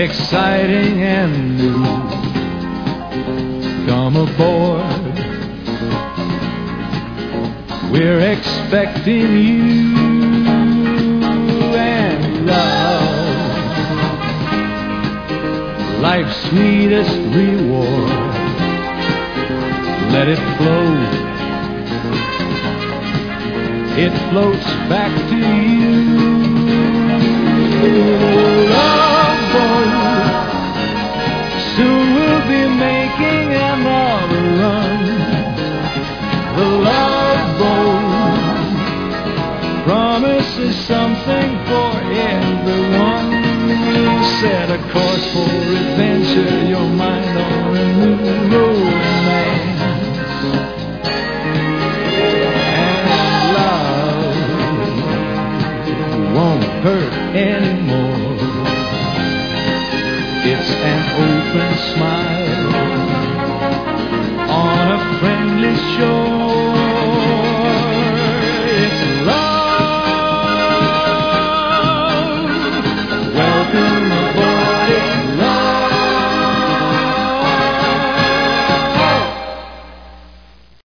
exciting and new. Come aboard, we're expecting you and love, life's sweetest reward. Let it flow, it floats back to you. Love boat, soon we'll be making another run. The love boat promises something for everyone. Set a course for adventure, your mind on a new romance. And love won't hurt anymore. It's an open smile